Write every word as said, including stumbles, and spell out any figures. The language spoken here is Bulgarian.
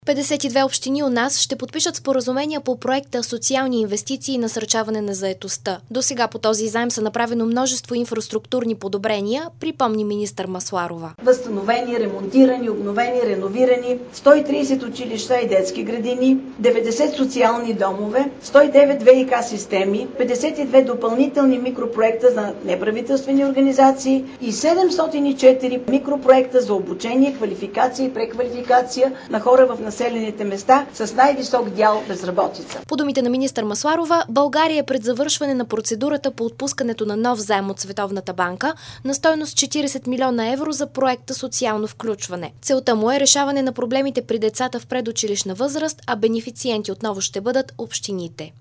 петдесет и две общини у нас ще подпишат споразумения по проекта „Социални инвестиции и насърчаване на заетостта“. До сега по този заем са направено множество инфраструктурни подобрения, припомни министър Масларова. Възстановени, ремонтирани, обновени, реновирани сто и тридесет училища и детски градини, деветдесет социални домове, сто и девет ВиК системи, петдесет и две допълнителни микропроекта за неправителствени организации и седемстотин и четири микропроекта за обучение, квалификация и преквалификация на хора в населените места с най-висок дял безработица. По думите на министър Масларова, България е пред завършване на процедурата по отпускането на нов заем от Световната банка на стойност четиридесет милиона евро за проекта „Социално включване“. Целта му е решаване на проблемите при децата в предучилищна възраст, а бенефициенти отново ще бъдат общините.